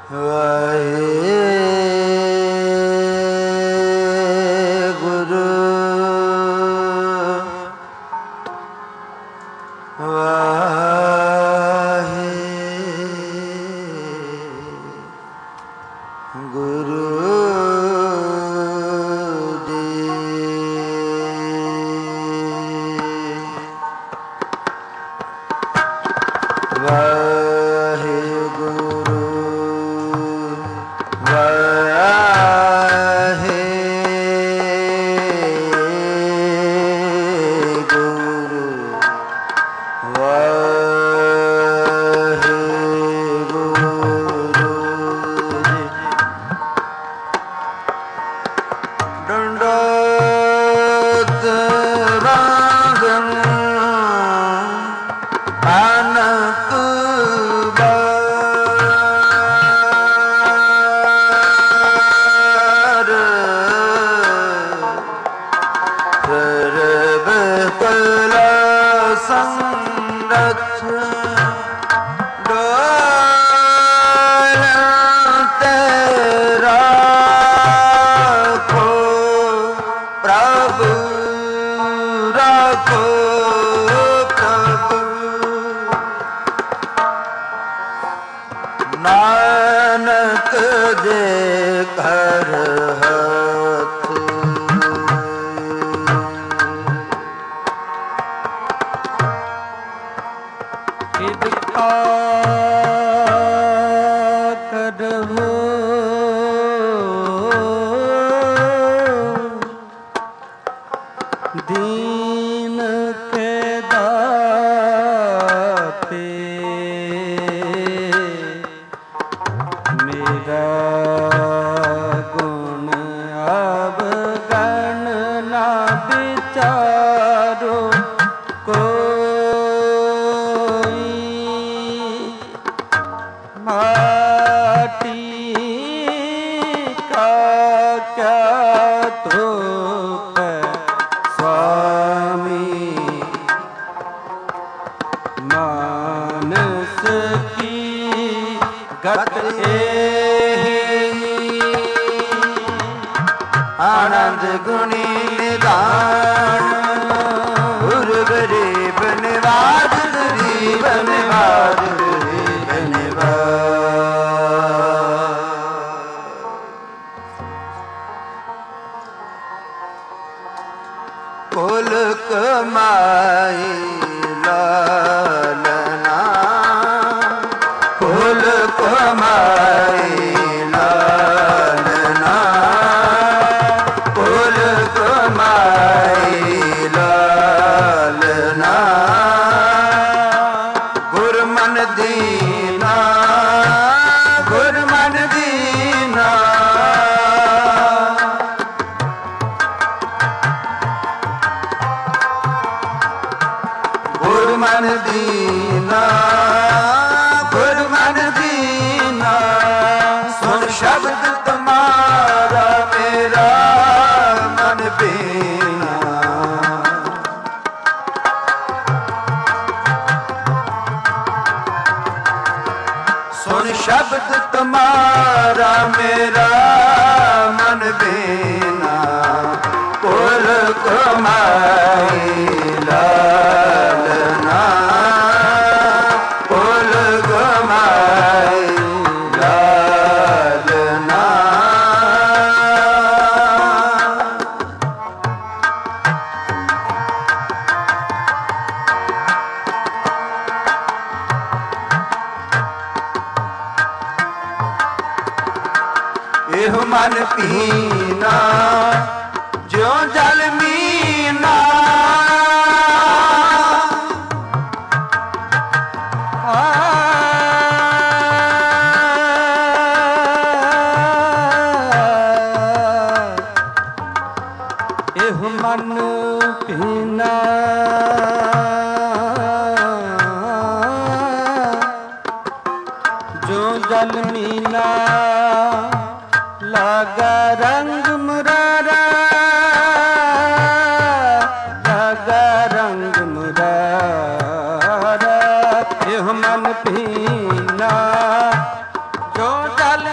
जो जल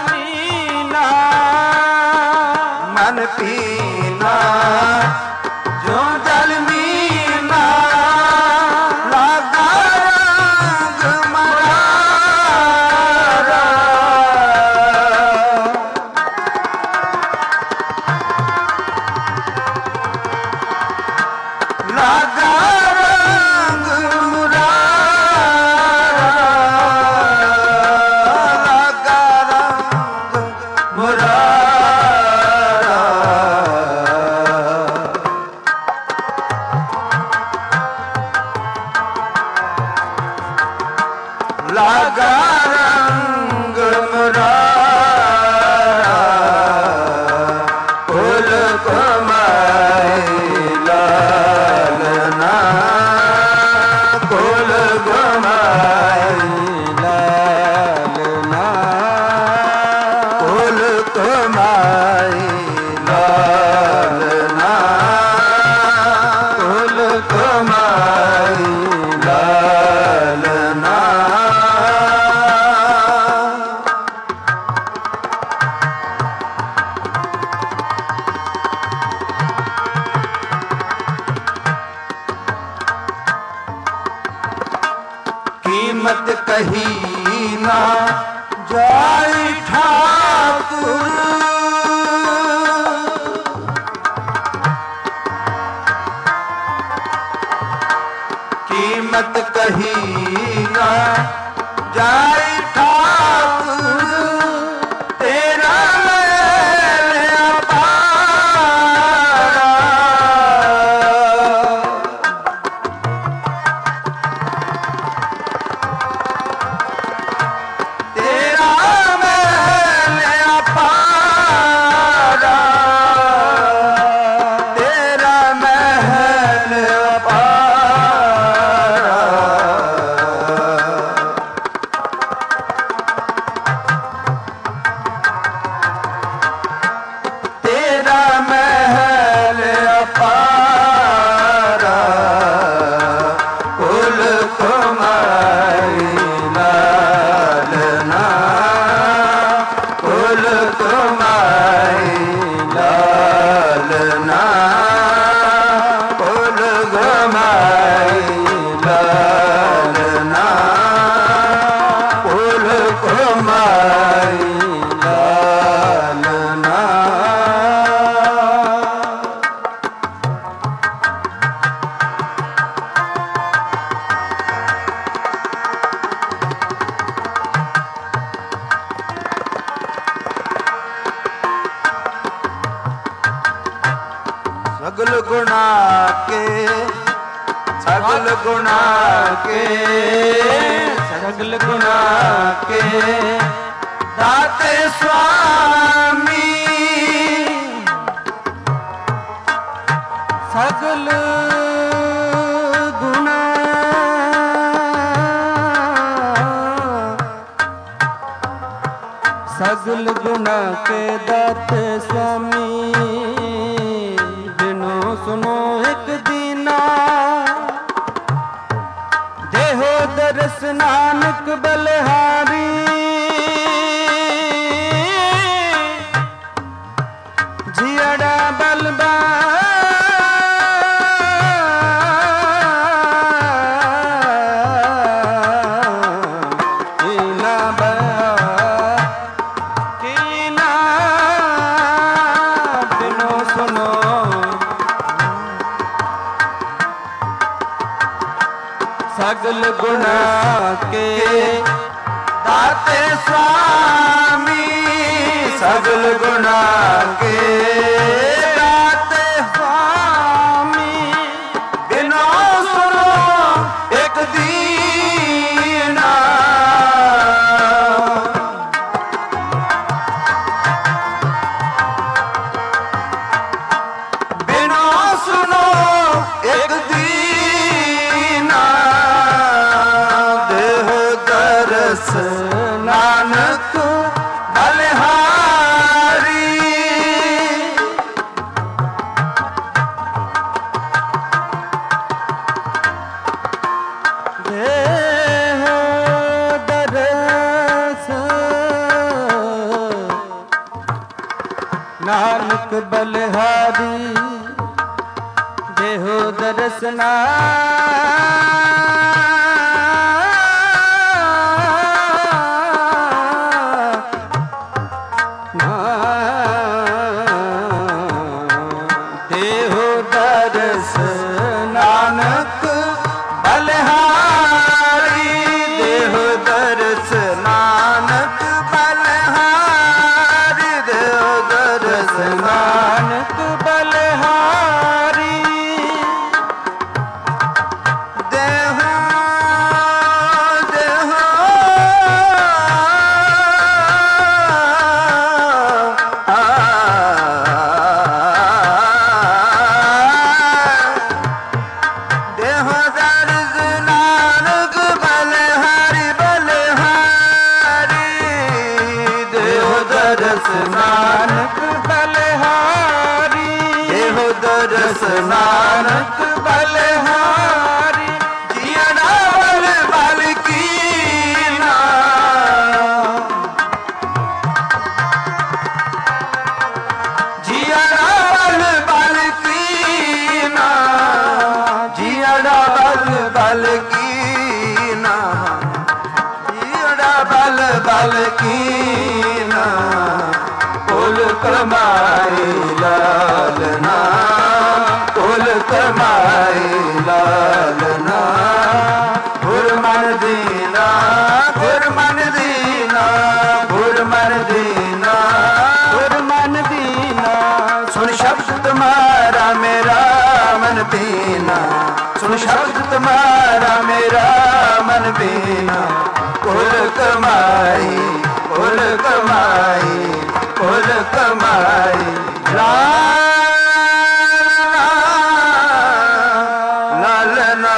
खान पीना जो जल मीना लागा रंग मरारा लागा रंग मुरारा लागा रंग मुरारा लागा रंग मुरारा फूल घुमाई लालना फूल घुमाई लालना फूल घुमाई लालना फूल घुमाई लालना कीमत कही ना जाए ठाकुर कीमत कही ना जाए ठाकुर तेरा मैल अपारा तेरा मैल अपारा तेरा महल अपारा तेरा महल अपारा कुल कुमारी लालना कुल कुमारी लालना कुल कुमारी लालना कुल कुमारी लालना सगल गुणा के सगल गुणा के सगल गुणा के दाते स्वामी सगल गुणा सगल गुणा के दाते स्वामी बिनो सुनो एक दीना देहो दरस नानक बलिहारी जियड़ा बलबा सगल गुणा के दाते स्वामी सगल गुणा के दाते स्वामी बिनो सुनो एक दीना बिनो सुनो एक दीना देह दरस नानक बलिहारी देह दरस नानक नानक बलिहारी देहो दर्शना देहो दर्श नानक बलिहारी देहो दर्श नानक बलिहारी देहो दर्श नानक बलिहारी देहो देहो देहो दर्श नानक बलिहारी बलिहारी देहो दर्श नानक बलिहारी देहो दर्श नानक बलिहारी जियड़ा बल बल की ना जियड़ा बल बल की ना जियड़ा बल बल की ना जियड़ा बल बल की ना कुल कमाई लालना कुल कमाई लालना गुरमन दीना गुरमन दीना गुरमन दीना गुरमन दीना सुन शब्द तुम्हारा मेरा मन पीना सुन शब्द तुम्हारा मेरा मन पीना कुल कमाई कुल कमाई कुल कमाई लालना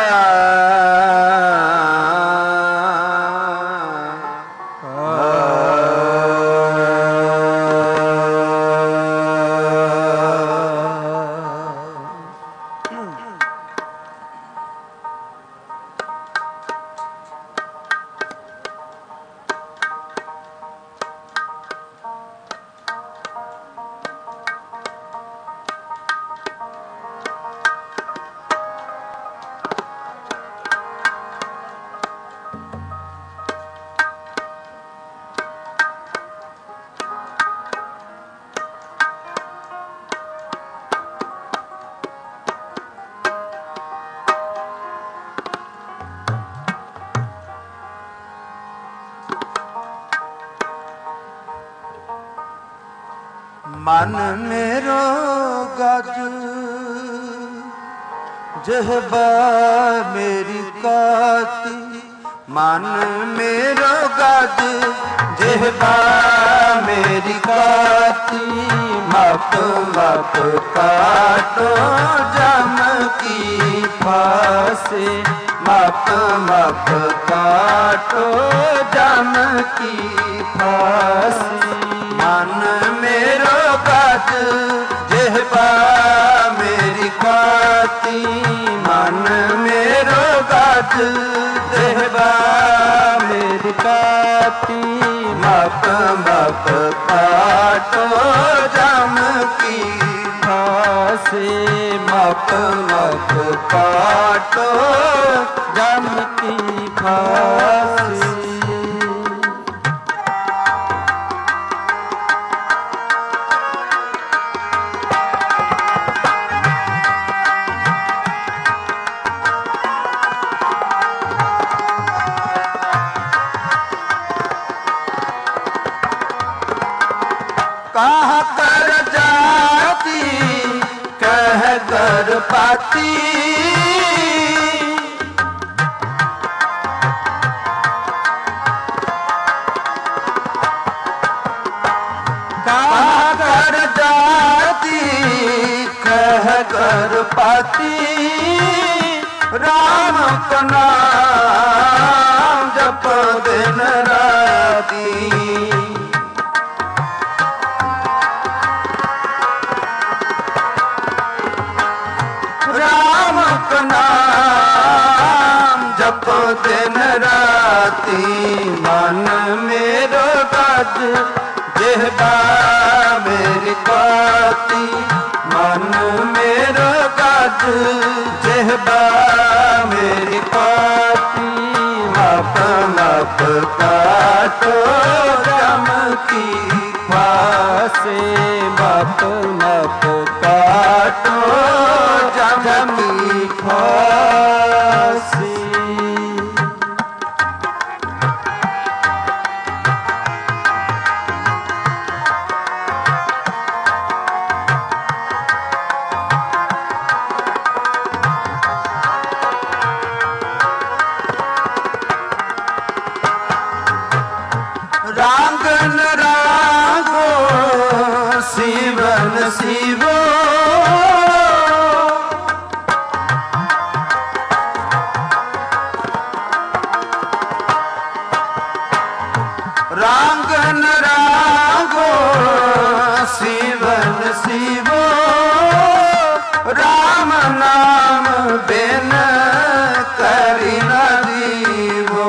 मन मेरो गज जहबा मेरी काती मन मेरो गज जहबा मेरी काती मप मप काटो जम की फांसी मप मप काटो जम की फांसी मन मेरो गज जहबा मेरी काती मन मेरो गज जहबा मेरी काती मप मप काटो जम की फांसी मप मप काटो जम की फांसी कहा कर जाती कह कर पाती कहा कर जाती कह कर पाती राम का नाम जप दिन राती नाम जप दिन राती मन मेरो गज जेहबा मेरी काती मन मेरो गज जेहबा मेरी काती मप मप काटो जम की फांसी मप मप काटो जम की फांसी। रांगन रागो शिवन शिवो रांगन रागो शिवन शिवो राम नाम बिन करी न जीवो।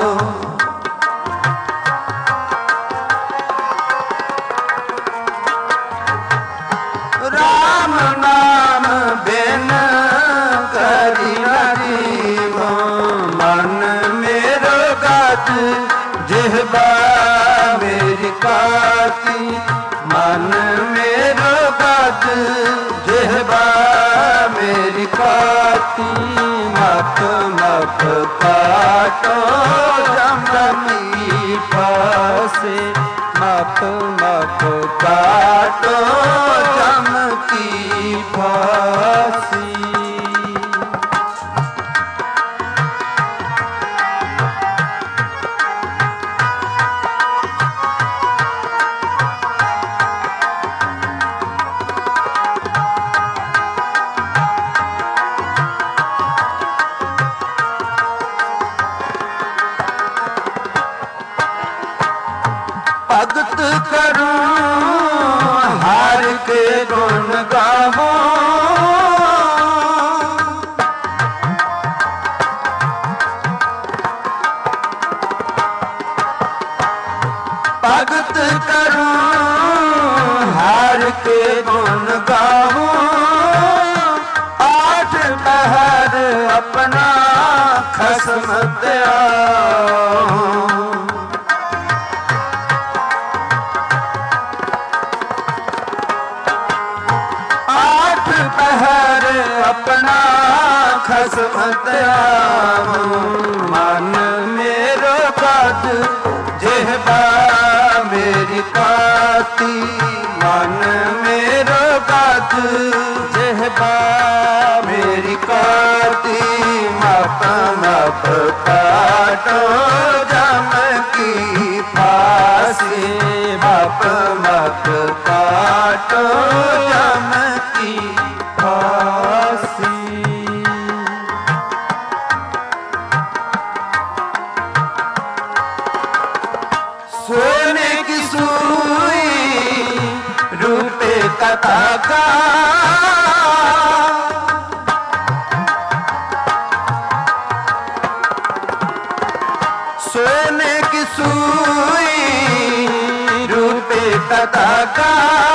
राम नाम बिन करी न जीवो मन मेरो गज जेहबा मेरी काती मन मेरो गज जेहबा मेरी काती मप मप काटो जम की फांसी मप मप काटो जम की फांसी। भगत करूं हार के गुण गावो भगत करूं हार के गुण गावो आठ पहर अपना खसम त्याओ। पहर अपना खसम त्याओ मन मेरो गज जेहबा मेरी काती मन मेरो गज जेहबा मेरी काती मप मप काटो जम की फांसी मप मप काटो जम की फांसी। सोने की सुई रूपे का धागा सोने की सुई रूपे का धागा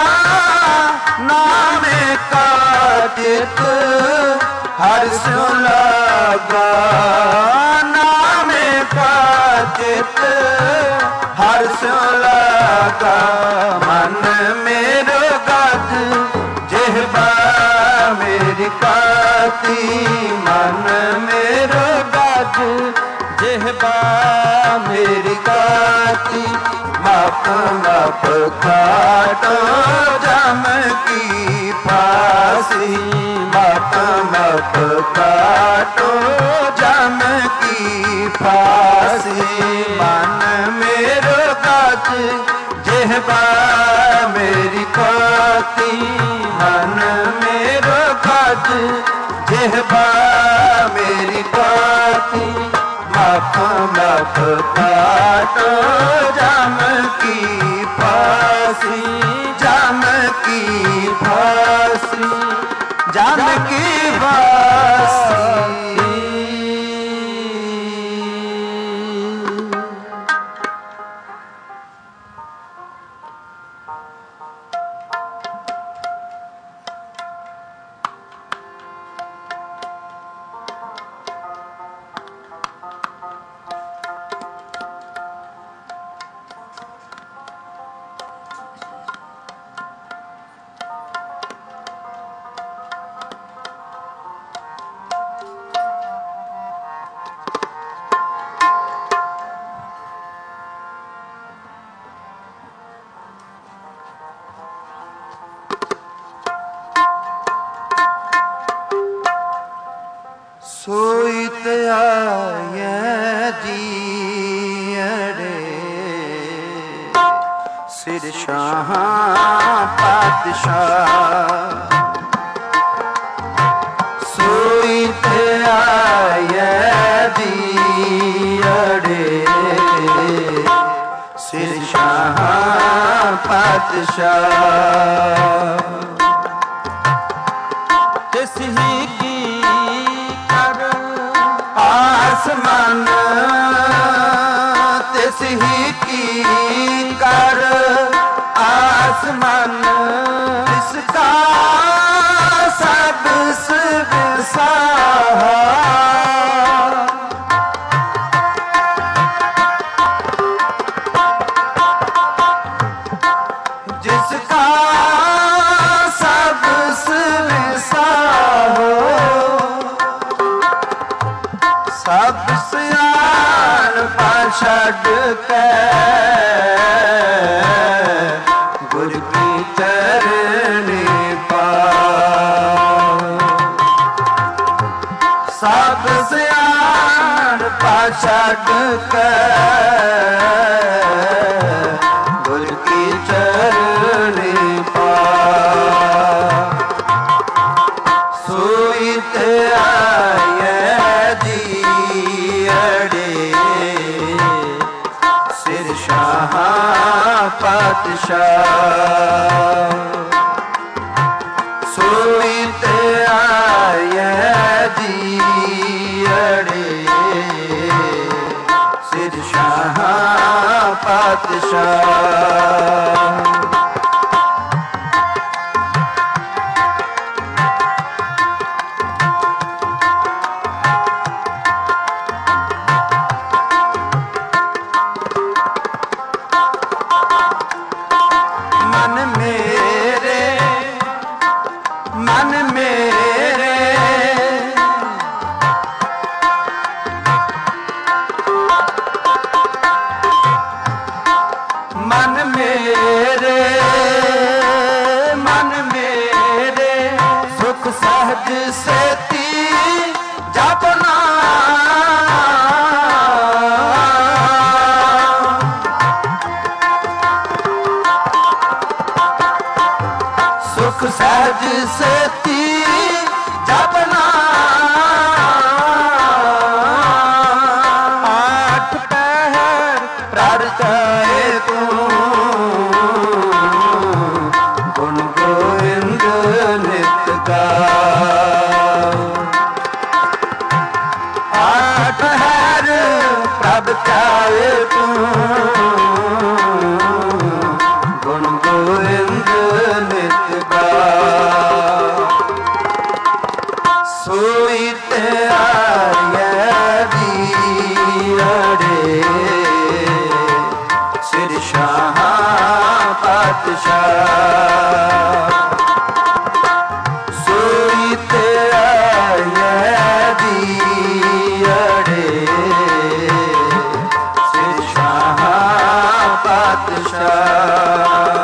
नामे का चित हर्ष लगा नामे का चित हर्ष लगा मन मेरो गज जेहबा मेरी काती मन मेरो गज जेहबा मेरी काती मप मप काटो जम की फांसी मप मप काटो जम की फांसी मन मेरो गज जेहबा मेरी काती मन मेरो गज जेहबा मेरी काती मप मप काटो जम की फांसी जम की फांसी जम की फांसी। ਸਿਰ ਸ਼ਾਹਾਂ ਪਾਤਸ਼ਾਹ ਸੋਈ ਤੇ ਆਏ ਦੀਅੜੇ ਸਿਰ ਸ਼ਾਹਾਂ ਪਾਤਸ਼ਾਹ ਤਿਸ ਹੀ ਕੀ ਕਰ ਆਸਮਾਨ ਤਿਸ ਹੀ ਕੀ ਕਰ ਆਸਮਾਨ ਤਿਸ ਕਾ ਸਭ ਸਵਸਾਹਾ ਜਿਸ ਕਾ ਸਭ ਸਵਸਾਹਾ ਸਭ ਸਿਆਣਪਾ ਛੱਡ ਕੇ ਗੁਰ ਕੀ ਚਰਣੀ ਪਾਓ ਸਭ ਸਿਆਣਪਾ ਛੱਡ ਕੇ ਗੁਰ ਕੀ ਚਰਣੀ ਪਾਓ ਸੋਈ ਤੇ ਆਏ ਦੀਅੜੇ ਸਿਰ ਸ਼ਾਹਾਂ ਪਾਤਸ਼ਾਹ ਸੋਈ ਤੇ ਆਏ ਦੀਅੜੇ ਸਿਰ ਸ਼ਾਹਾਂ ਪਾਤਸ਼ਾਹ ਸਹਿਜ ਸੇਤੀ ਜਪਨਾ ਆਠ ਪਹਿਰ ਪ੍ਰਗਟਾਏ ਤੂੰ ਗੁਣ ਗੋਇੰਦ ਨਿਤ ਗਾਓ ਆਠ ਪਹਿਰ ਪ੍ਰਗਟਾਏ ਤੂੰ ਗੁਣ ਗੋਇੰਦ ਨਿਤ ਗਾਓ ਸੋਈ ਤੇ ਆਏ ਦੀਅੜੇ ਸਿਰ ਸ਼ਾਹਾਂ ਪਾਤਸ਼ਾਹ ਸੋਈ ਤੇ ਆਏ ਦੀਅੜੇ ਸਿਰ ਸ਼ਾਹਾਂ ਪਾਤਸ਼ਾਹ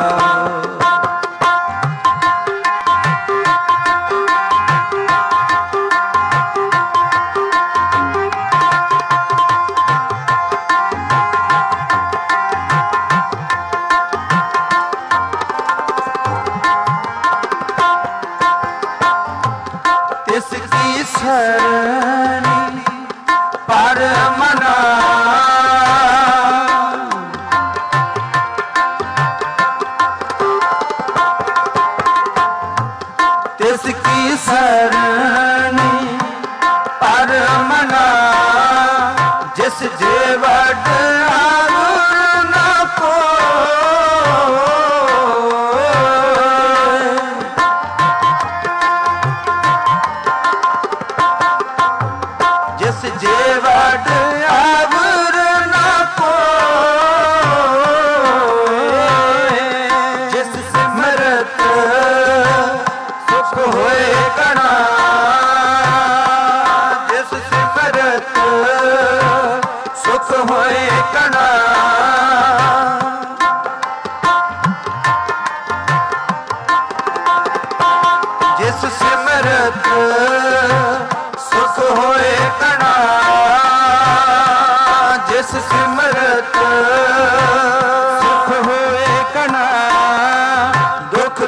इसकी सरनी पर मना तिसकी सरनी पर मना जिस जेवट आवर न को जिस जेवट आवर न को जिस सिमरत सुख होए कणा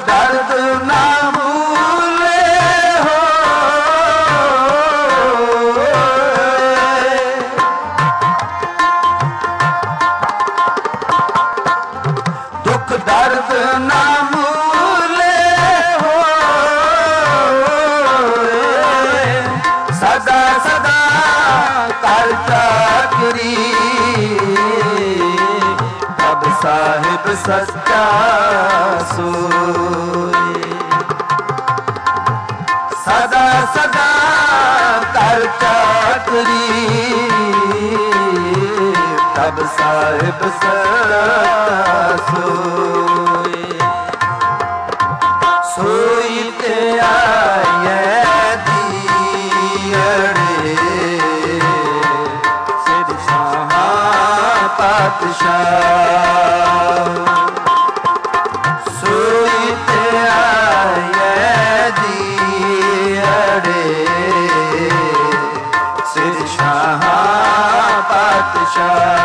दर्द ना भूले हो, दुख दर्द ना भूले हो, सदा सदा कर चाकरी, तब साहिब सच्चा सोए। सदा सदा कर चाकरी, तब साहिब सच्चा सोए। सोई ते आए दियड़े, सिर शाह पातशाह। सोई ते आए दियड़े, सिर शाह पातशाह।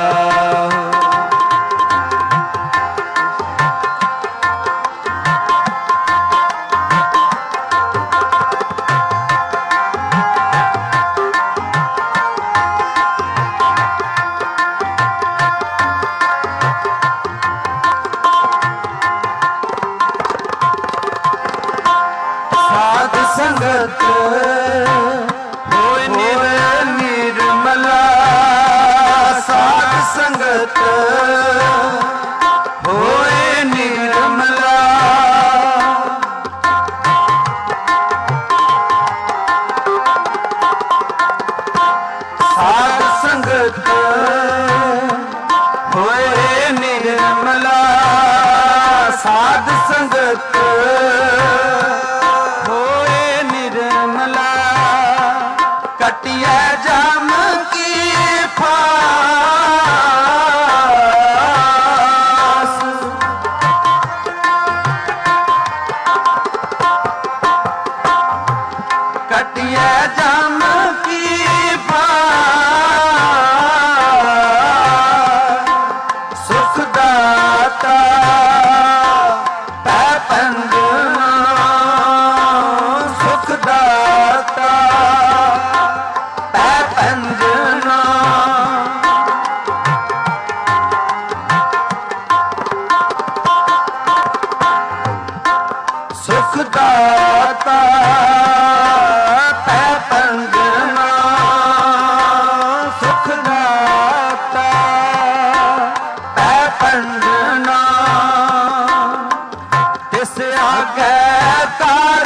संगत होए निर्मला, साध संगत होए निर्मला। साध संगत होए निर्मला, साध संगत कटिया जाम की फास, कटिया जाम की फास। सुखदाता पैपंद, सुखदाता पैपंजना। सुखदाता पैपंजना, सुखदाता पैपंजना। तिस आगे कर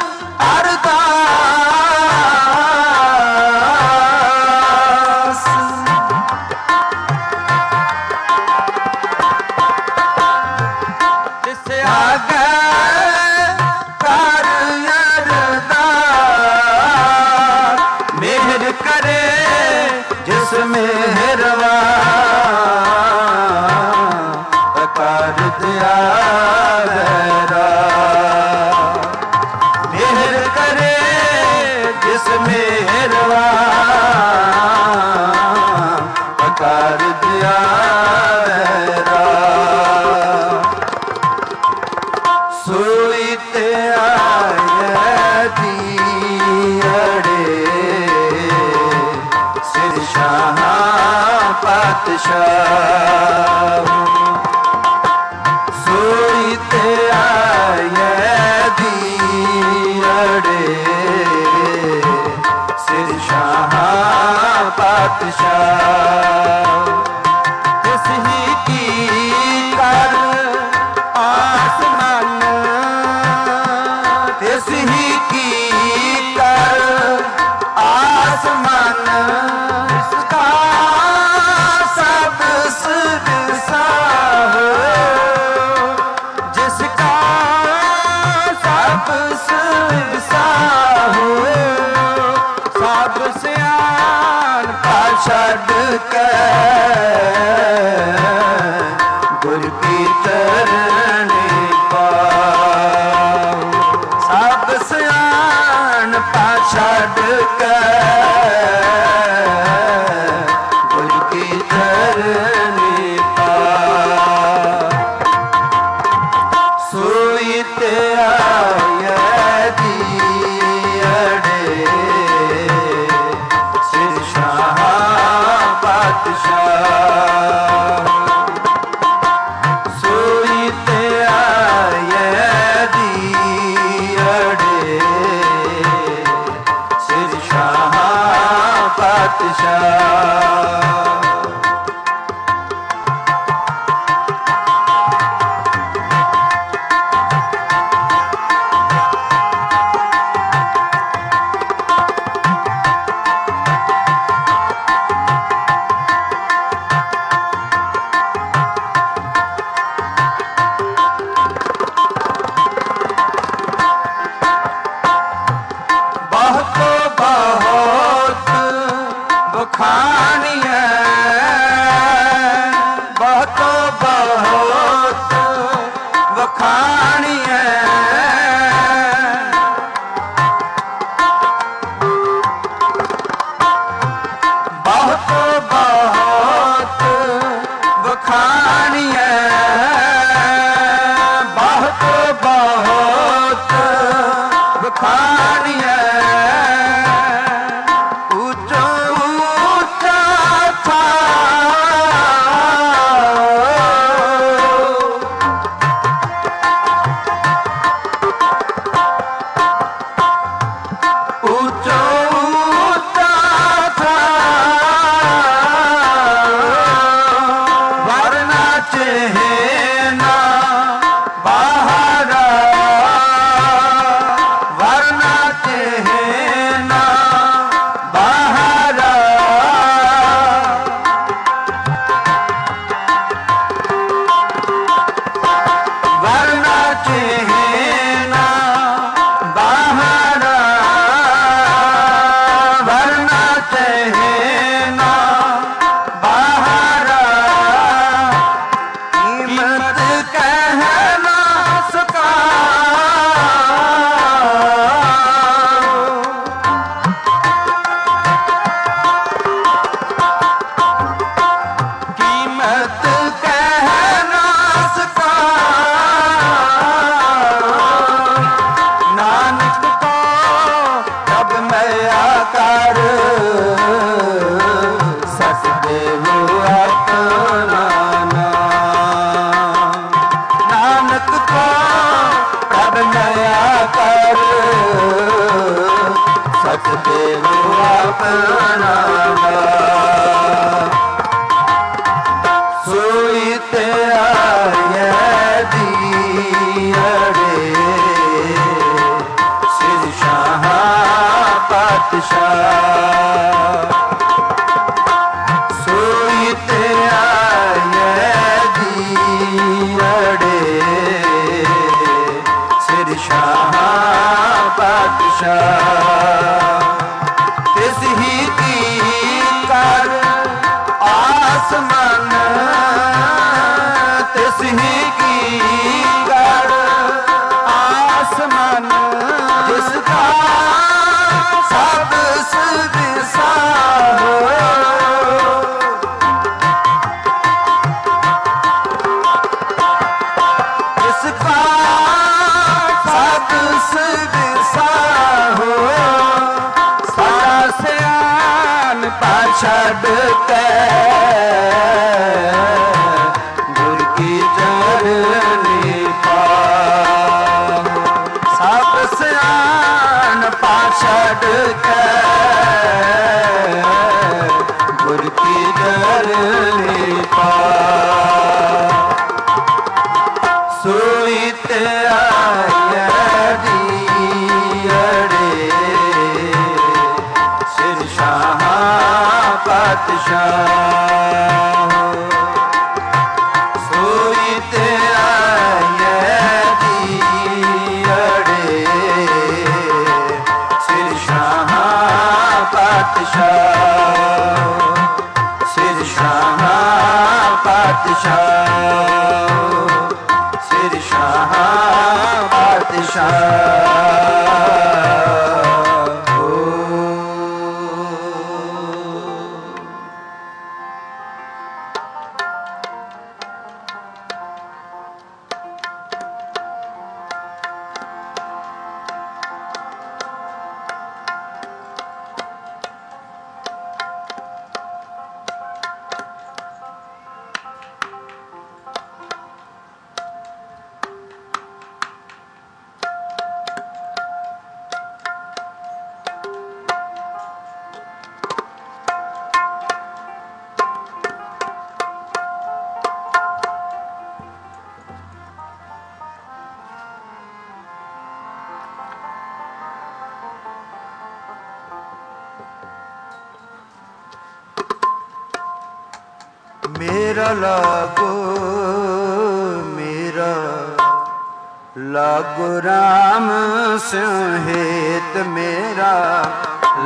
अरदास, तिस आगे कर अरदास। मेहर करे जिस मेहरवा, कर दिया गहरा। मेहर करे जिस मेहरवा, कर दिया गहरा। सोई ते आए दियड़े, सिर शाह पातशाह। सोई ते आए दियड़े, सिर शाह पातशाह। तिस ही की कर आसमान, तिस ही की कर आसमान। इसका सब सिरसा हो, जिसका सब सिरसा हो। सब सियान का छड़ के गुर की तरने पाओ। सब सियान का छड़ के गुर की तरने पाओ। सोई बहुत वखाणिए बहुत बहुत वखाणिए बहुत बहुत वखाणिए ऊंचा ऊंचा था ऊंचा ऊंचा था वरना चेहना बाहरा वरना चेहना बाहरा वरना चेहना बाहरा वरना चेहना बाहरा कीमत कहना सका कीमत कहना सका नानक को जब मैं आकर सतदेव अपना नानक को जब मैं आकर सतदेव अपना सोई ते आए दियड़े सिर शाह पातशाह सोई ते आए दियड़े सिर शाह पातशाह तिस ही की कर आसमान तिस ही की कर आसमान जिसका सब विसा हो जिसका सब विसा हो सारा सियान छड़ के गुर की चरनी पाओ सब सियान छड़ के गुर की चरनी पाओ सोई ते आए दियड़े सिर शाह पातशाह सोई ते आए दियड़े सिर शाह पातशाह सिर शाह पातशाह सिर शाह पातशाह मेरा लागो राम सहेत मेरा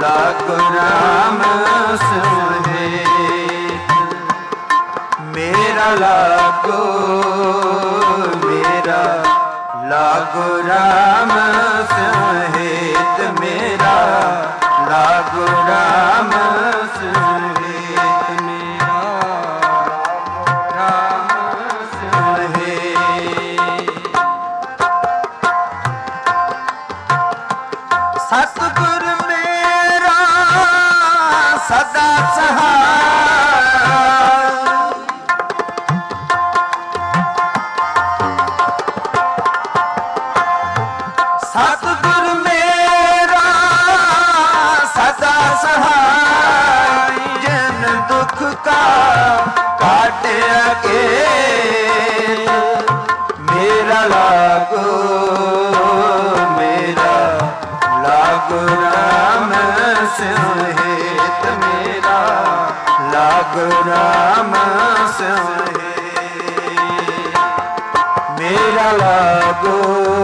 लागो राम सहेत मेरा मेरा लागो मेरा लागो राम सहित मेरा लागो राम सहित मेरा राम सहित। सतगुर मेरा सदा सहाय सतगुर मेरा सदा सहाय जन दुख का काटे अकेला मेरा लागो मेरा लागो राम सहित मेरा लागो राम सहित मेरा लागो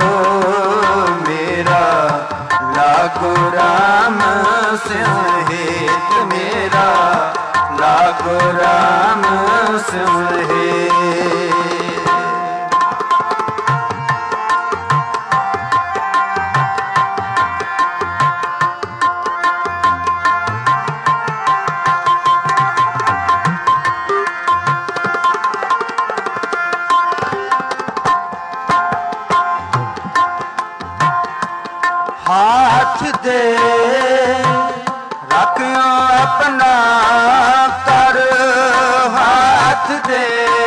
मेरा लागो राम सहित मेरा लागो राम सहित। हाथ दे रखियो अपना कर हाथ दे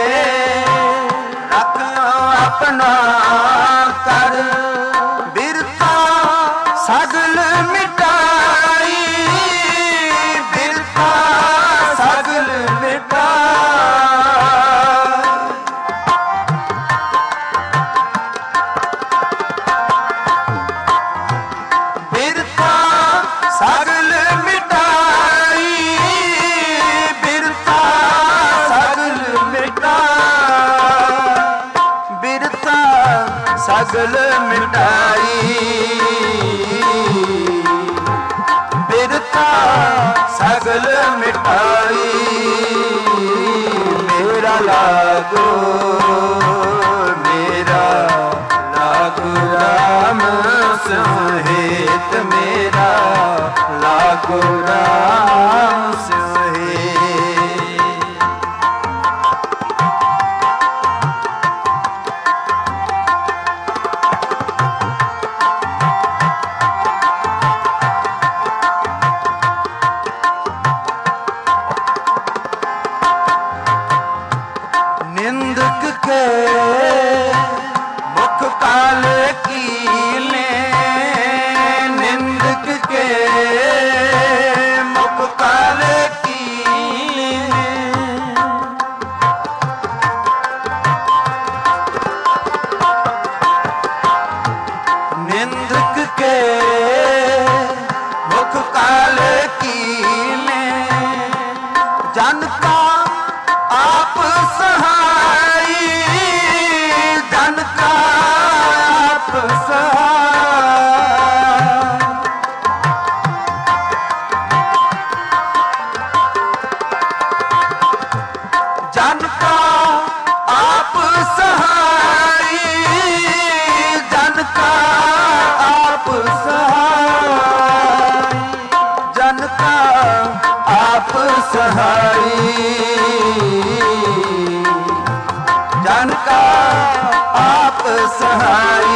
रखियो अपना कर बिरता सगल मिटाई बिरता सगल मिटाई बिरता सगल मिटाई बिरता सगल मिटाई बिरता सगल मिटाई बिरता सगल मिटाई मेरा लागो मेरा लागो राम सहित मेरा लागो राम सहित। निंदक के मुख काले कीले निंदक के मुख काले कीले निंदक के मुख काले कीले जन का आप सहाय जन का आप सहाय जन का आप सहाय जन का आप सहाय जन का आप सहाय जन का आप सहाय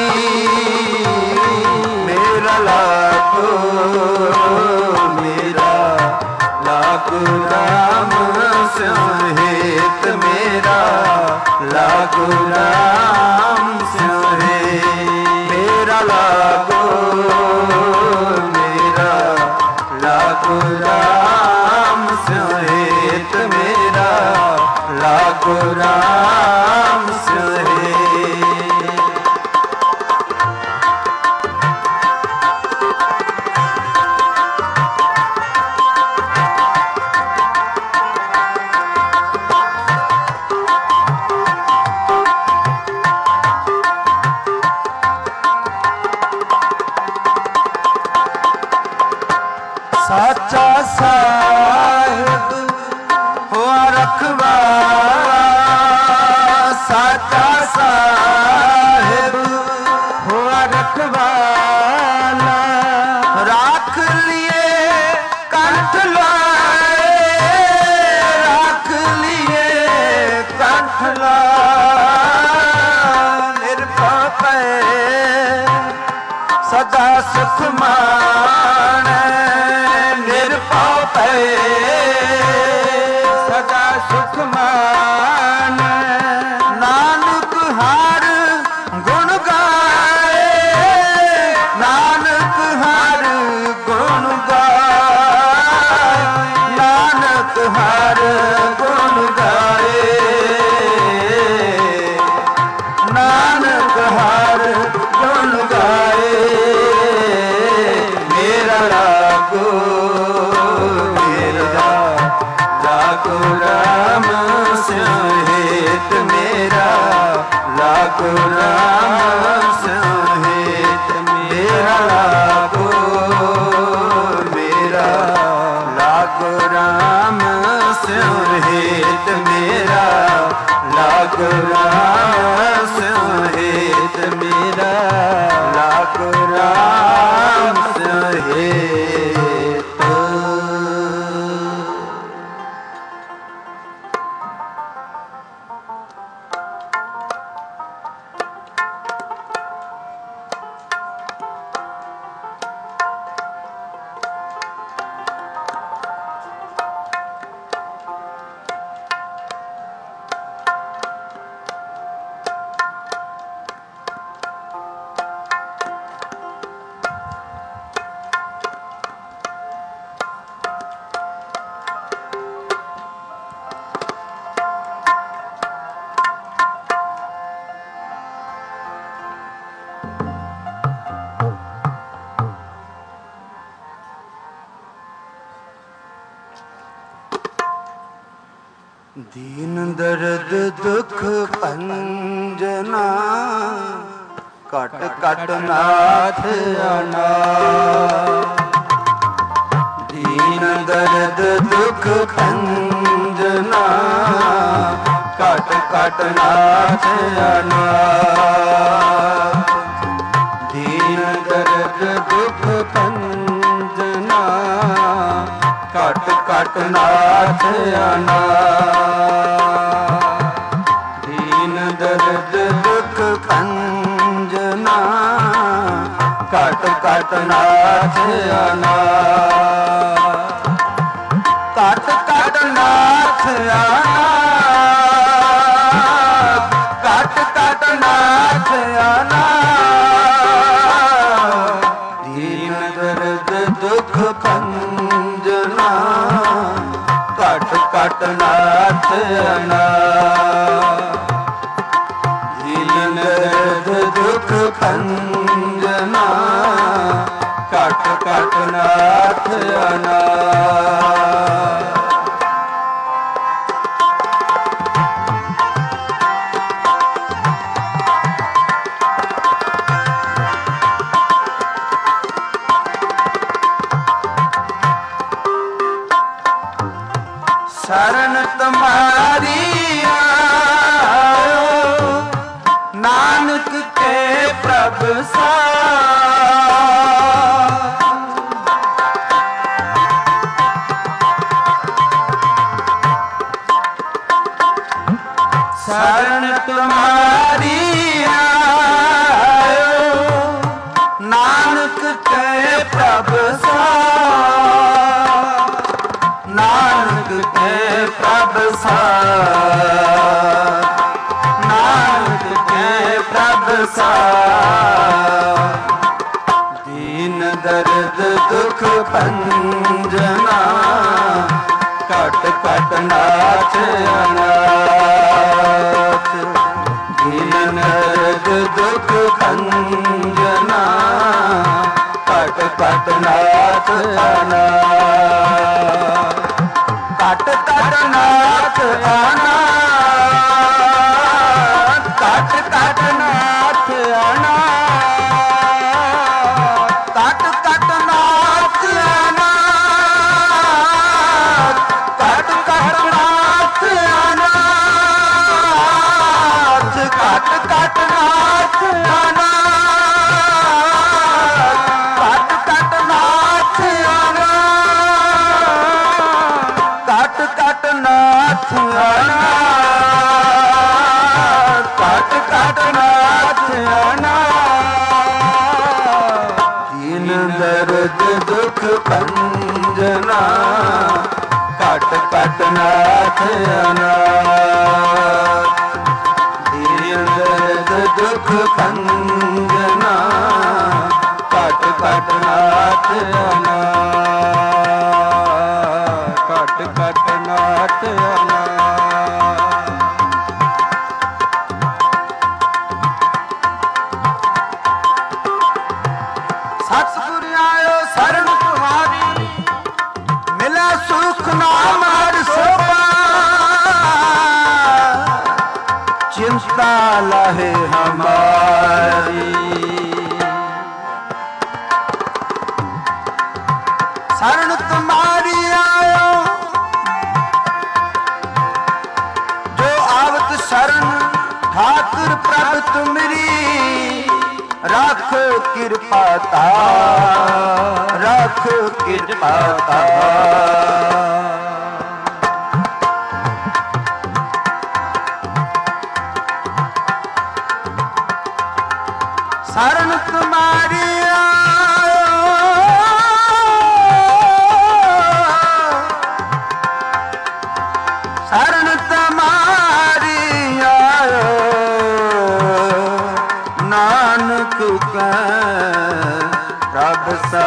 मेरा लागो मेरा लागो राम सहित मेरा लागो राम सहित मेरा लागो मेरा लागो राम सहित मेरा लागो राम सहित। साचा साहिब हुआ रखवाला, राख लिए कंठ लाए, राख लिए कंठ लाए, निर्भय सदा सुख माने, निर्भय सदा सुख माने, नानक हर गुण गाए, नानक हर गुण गाए, नानक हर गुण गाए, नानक हर गुण गाए, मेरा लागो राम सहित, मेरा लागो राम सहित, मेरा लागो, मेरा लागो राम सहित, मेरा लागो राम सहित, मेरा लागो राम सहित। दीन दर्द दुख भंजना, कट कट नाथ आना, दीन दर्द दुख भंजना, कट कट नाथ आना, दीन दर्द दुख भंजना, कट कट नाथ आना, दीन दर्द दुख भंजना, कट कट नाथ आना, कट कट नाथ आना, कट कट नाथ आना, दीन दर्द दुख भंजना, कट कट नाथ आना, दीन दर्द दुख भंजना, कट कट नाथ आना। शरण तुम्हारी आयो, नानक के प्रभ शरण तुम्हारी आयो, नानक के प्रभ नानक के प्रभ नानक के प्रभ दीन दर्द दुख भंजना, कट कट नाथ अनाथ, दीन दर्द दुख भंजना, कट कट नाथ अनाथ, कट कट नाथ अनाथ, कट कट नाथ अनाथ, कट कट नाथ अनाथ, कट कट नाथ अनाथ, दुख भंजना काट काट नाथ अनाथ दीन दर्द दुख भंजना काट काट नाथ अनाथ काट काट नाथ अनाथ। सतगुर आयो शरण तुम्हारी मिला सुख नाम हर सोपा चिंता लाहे हमारी। शरण तुम्हारी आयो जो आवत शरण ठाकुर प्रभ तुमरी रख कृपा रख कृपा शरण तुम्हारी शरण तुम्हारी आयो नानक प्रभ सा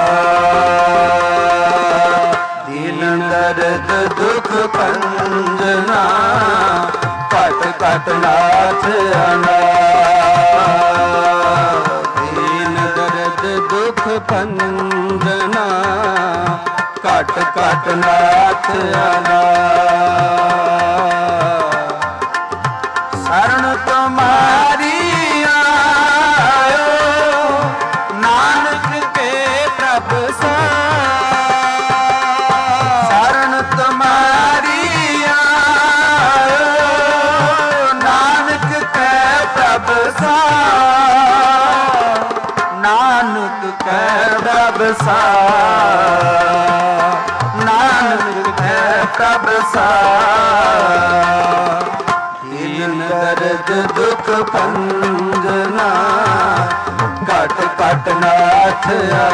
दीन दर्द दुख भंजना काट काट नाथ अनाथ दीन दर्द दुख भंजना काट काट नाथ अनाथ। शरण तुम्हारी शरण तुम्हारी नानक के प्रभ सा नानक के प्रभ सा नानक के प्रभ सा दीन दर्द दुख भंजना काट काट नाथ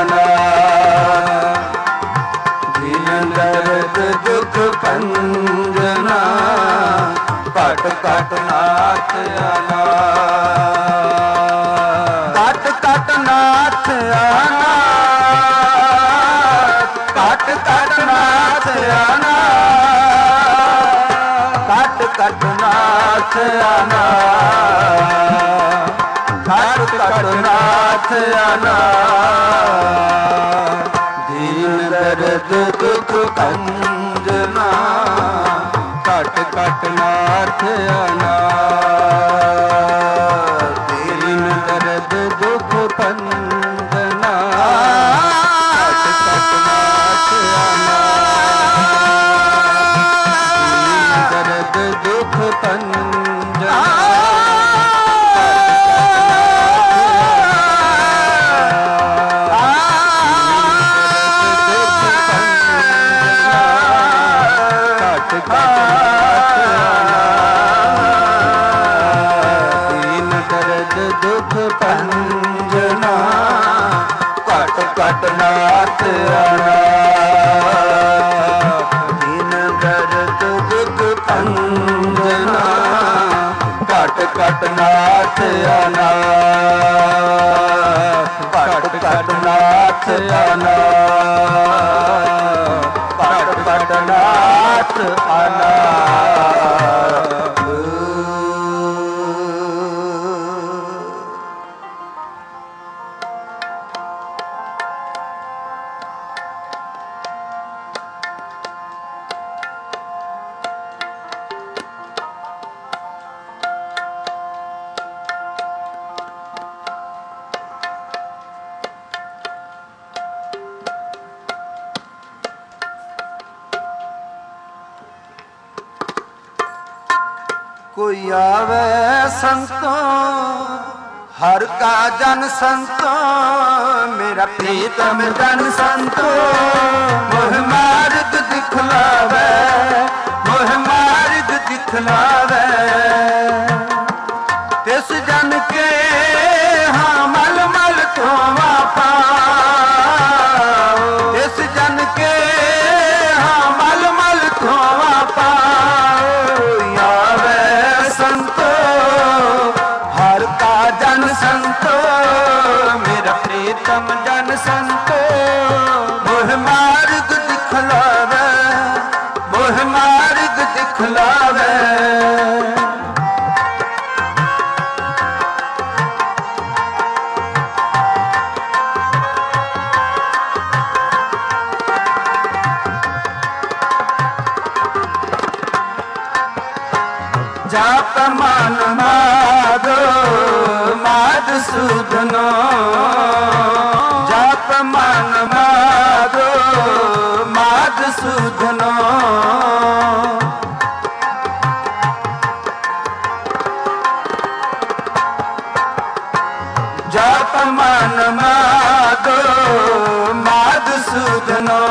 अनाथ दीन दर्द दुख भंजना काट काट नाथ अनाथ काट काट नाथ अनाथ काट काट नाथ अनाथ काट काट नाथ अनाथ काट काट नाथ अनाथ दीन दर्द दुख भंजना काट काट नाथ अनाथ दीन दर्द दुख भंजना काट काट नाथ अनाथ दीन दर्द दुख भंजना दीन दर्द दुख भंजना काट काट नाथ अनाथ दीन दर्द दुख भंजना काट काट नाथ अनाथ काट काट नाथ अनाथ काट काट नाथ अनाथ। कोई आवे संतो हर का जन संतो मेरा प्रीतम जन संतो मोह मार्ग दिखलावे मोह मार्ग दिखलावे तिस जन के हाँ मल मल तो वापा तिस प्रीतम जन संतो मोह मार्ग दिखलावे, मोह मार्ग दिखलावे। जाप मन माधो मधुसूदनो, जाप मन माधो मधुसूदनो। जाप मन माधो मधुसूदनो।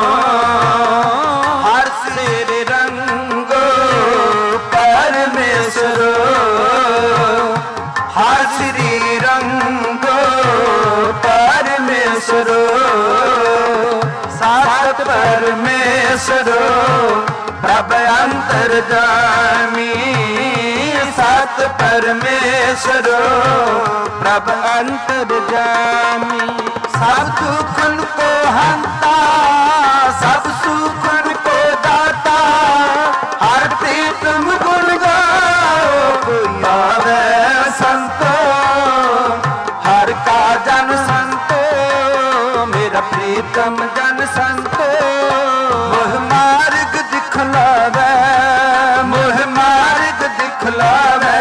हर सिर रंगो परमेश्वरो, हर श्री रंगो परमेश्वरो। सात परमेश्वरो प्रभ अंतर्यामी, सात परमेश्वरो प्रभ अंतर्यामी। सब दुखन को हंता, सब सुखन को दाता, हर प्रीतम गुण गाओ कोई आवे संतो। हर का जन संतो मेरा प्रीतम जन संतो। मोह मार्ग दिखलावे, मोह मार्ग दिखलावे।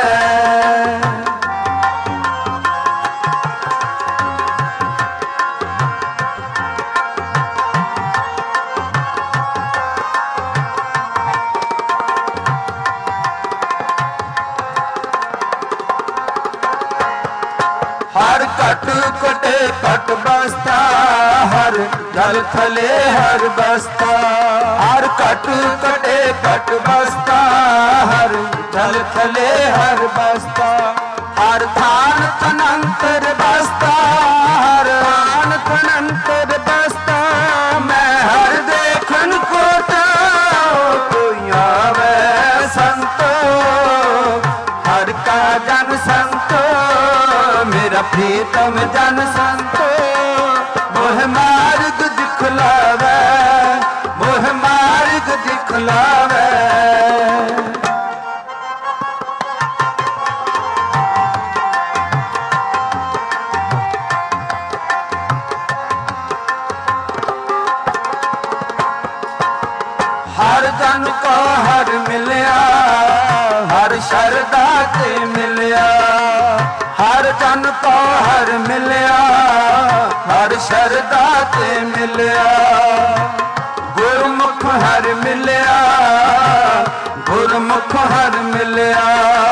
हर कट कटे कट बसता, हर जल थले हर बसता। हर कट कटे कट बसता, हर जल थले हर बसता। हर थान तनंतर बसता, हर थान तनंतर बसता। मैं हर देखन को कोई आवे संतो। हर का जन संतो मेरा प्रीतम जन संतो। मोह मार्ग दिखलावे, मोह मार्ग दिखलावे। हर जन को हर मिलया, हर शरदा ते मिलया। हर जन को हर मिलया, हर शरदा ते मिलया। गुरमुख हर मिलया, गुरमुख हर मिलया।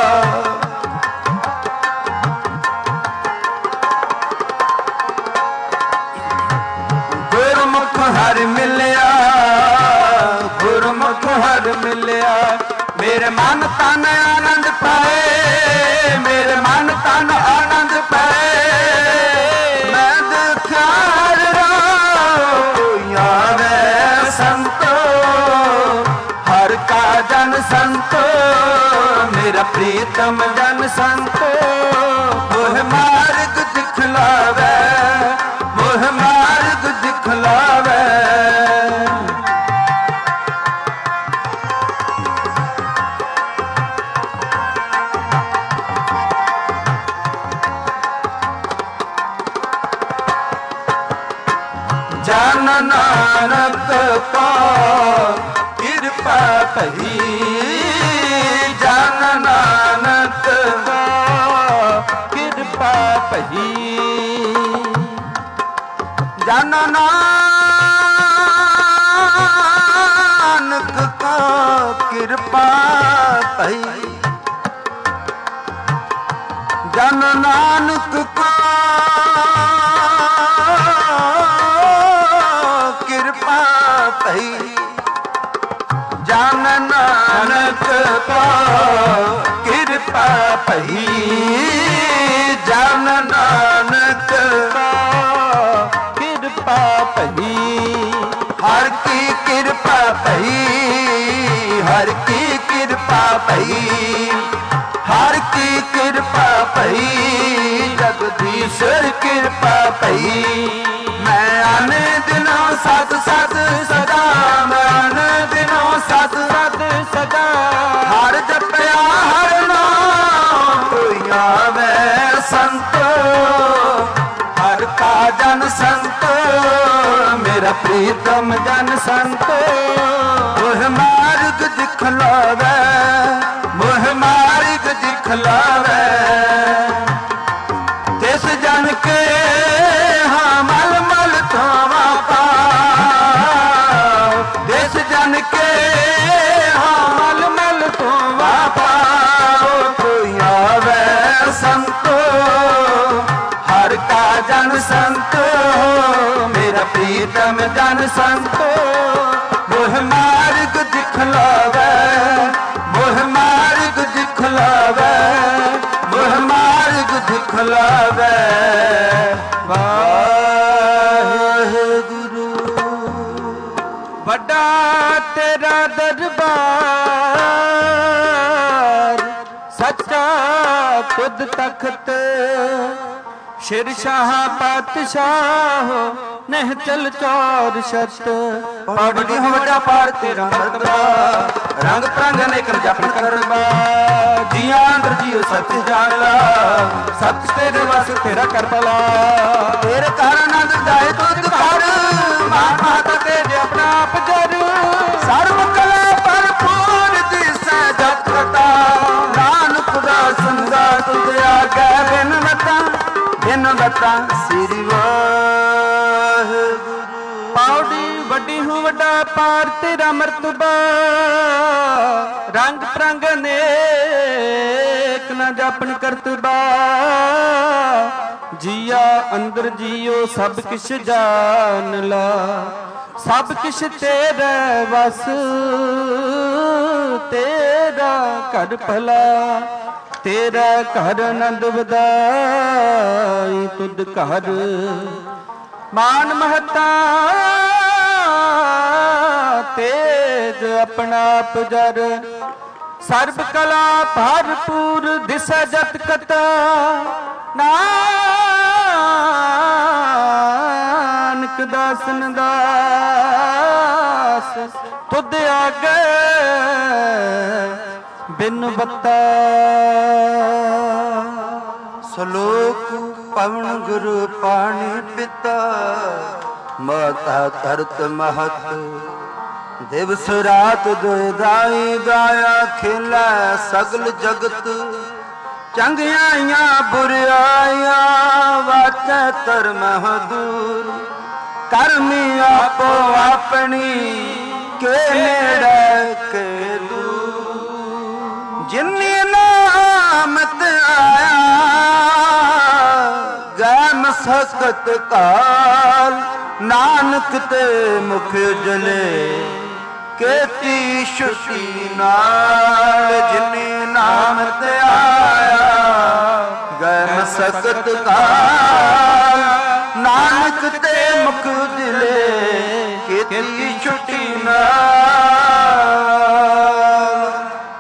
गुरमुख हर मिलया, गुरमुख हर मिलया। मेरे मन तन आनंद पाए, मेरे मन तन आनंद पाए। मैं दुखार कोई आवे संतो। हर का जन संतो मेरा प्रीतम जन संतो। मोह मार्ग दिखलावे, मोह मार्ग दिखलावे। जन नानक को कृपा कही, जन नानक को कृपा कही। जन नानक को कृपा कही, जन नानक को कृपा कही। जन नानक को कृपा कही, जन नानक को कृपा कही। हर की कृपा कही, हर की कृपा कही। हर की कृपा पई, जगदीश्वर कृपा पई। आवे संत हर का जन संत मेरा प्रीतम जन संत मोह मार्ग दिखलावे मोह मार्ग दिखलावे तिस जन के हाँ मल मल थोवा पाओ तिस जन के हाँ मल मल थोवा पाओ कोई आवे संतो हर का जन संतो मेरा प्रीतम जन संतो मोह मार्ग दिखलावे मोह मार्ग दिखलावे मोह मार्ग दिखलावे वाहेगुरु बड़ा तेरा दरबार सच्चा तुद तख्त शिरशाह पातशाह नह चल चौर शत पौड़ी हो वड्डा पार तेरा मरतबा रंग प्रंग अनेक जपन करबा जिया अंदर जियो सच जान ला सच तेरे वास तेरा कर भला तेरे कारण आनंद जाए तुझ घर मान माता तेरे अपना आप जर सर्व कला भरपूर दिसै जत कता नानक दा संगा तुझ आगे बिन बता श्री वाहिगुरु पौड़ी वड्डी हूँ वड्डा पार तेरा मरतबा रंग प्रंग अनेक न जापन करतबा जिया अंदर जियो सब किश जान ला सब किश तेरा वस तेरा कर भला तेरा घर आनंद वधाई तुद घर मान महता तेज अपना आप जर सर्व कला भरपूर दिशा जत कता नानक दासन दास तुद आगे बिन बता सलोक पवन गुरु पानी पिता माता धरत महत दिवस रात दुदाई गाया खिला सगल जगत चंगियाइया बुराइया वाचा धर्म दूर करमी आपो अपनी के नेड़े के जिन्नी नामत आया गैम सकत काल नानक ते मुख जले केती शुशी नाल जिन्नी नामत आया गैम सकत काल नानक ते मुख जले केती शुशी नाल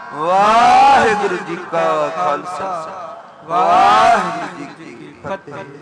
वाहिगुरु जी का खालसा वाहिगुरु जी की फतेह।